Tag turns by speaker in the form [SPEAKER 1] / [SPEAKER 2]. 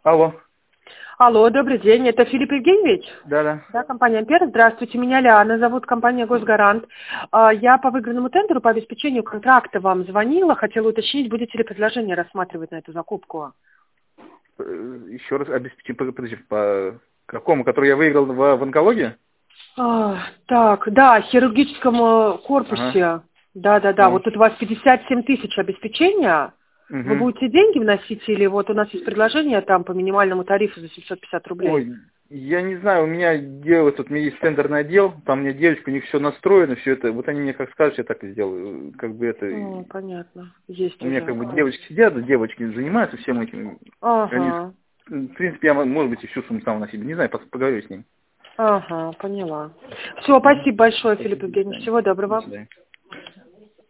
[SPEAKER 1] Алло.
[SPEAKER 2] Алло, добрый день. Это Филипп Евгеньевич?
[SPEAKER 1] Да.
[SPEAKER 2] Да, компания «Ампер». Здравствуйте, меня Лиана зовут, компания «Госгарант». Я по выигранному тендеру по обеспечению контракта вам звонила. Хотела уточнить, будете ли предложение рассматривать на эту закупку.
[SPEAKER 1] Еще раз подожди, по какому, который я выиграл в онкологии?
[SPEAKER 2] Так, да, хирургическом корпусе.
[SPEAKER 1] Ага.
[SPEAKER 2] Да. Вот тут у вас 57 тысяч обеспечения. Вы
[SPEAKER 1] Угу.
[SPEAKER 2] будете деньги вносить или вот у нас есть предложение там по минимальному тарифу за 750 рублей?
[SPEAKER 1] Ой, я не знаю, у меня делают, вот у меня есть тендерный отдел, там у меня девочка, у них все настроено, все это, вот они мне как скажут, я так и сделаю, как бы это...
[SPEAKER 2] Понятно, есть
[SPEAKER 1] У меня
[SPEAKER 2] уже.
[SPEAKER 1] как бы девочки сидят, девочки занимаются всем этим. Они,
[SPEAKER 2] Ага,
[SPEAKER 1] в принципе, я, может быть, и всю сумму сам на себе, не знаю, поговорю с ним.
[SPEAKER 2] поняла. Все, спасибо большое, Филипп
[SPEAKER 1] Спасибо, до
[SPEAKER 2] Евгеньевич.
[SPEAKER 1] свидания.
[SPEAKER 2] Всего
[SPEAKER 1] До
[SPEAKER 2] доброго.
[SPEAKER 1] свидания.